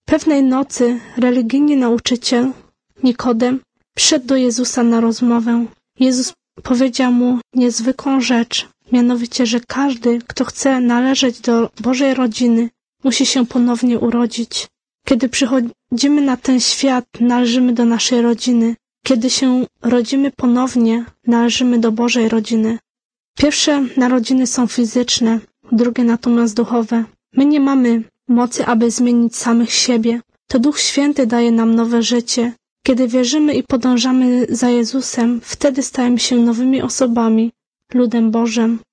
Pewnej nocy religijny nauczyciel Nikodem przyszedł do Jezusa na rozmowę. Jezus powiedział mu niezwykłą rzecz, mianowicie, że każdy, kto chce należeć do Bożej rodziny, musi się ponownie urodzić. Kiedy przychodzimy na ten świat, należymy do naszej rodziny. Kiedy się rodzimy ponownie, należymy do Bożej rodziny. Pierwsze narodziny są fizyczne, drugie natomiast duchowe. My nie mamy mocy, aby zmienić samych siebie. To Duch Święty daje nam nowe życie. Kiedy wierzymy i podążamy za Jezusem, wtedy stajemy się nowymi osobami, ludem Bożym.